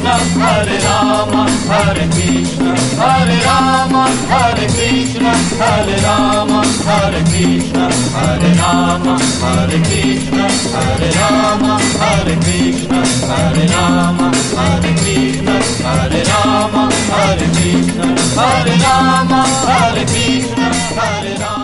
Krishna, Hare Rama, Hare Krishna, Hare Rama, Hare Krishna, Hare Rama, Hare Krishna, Hare Rama, Hare Krishna, Hare Rama, Hare Krishna, Hare Rama, Hare Krishna, Hare Rama, Hare Krishna, Hare Rama, Hare Krishna, Hare Rama.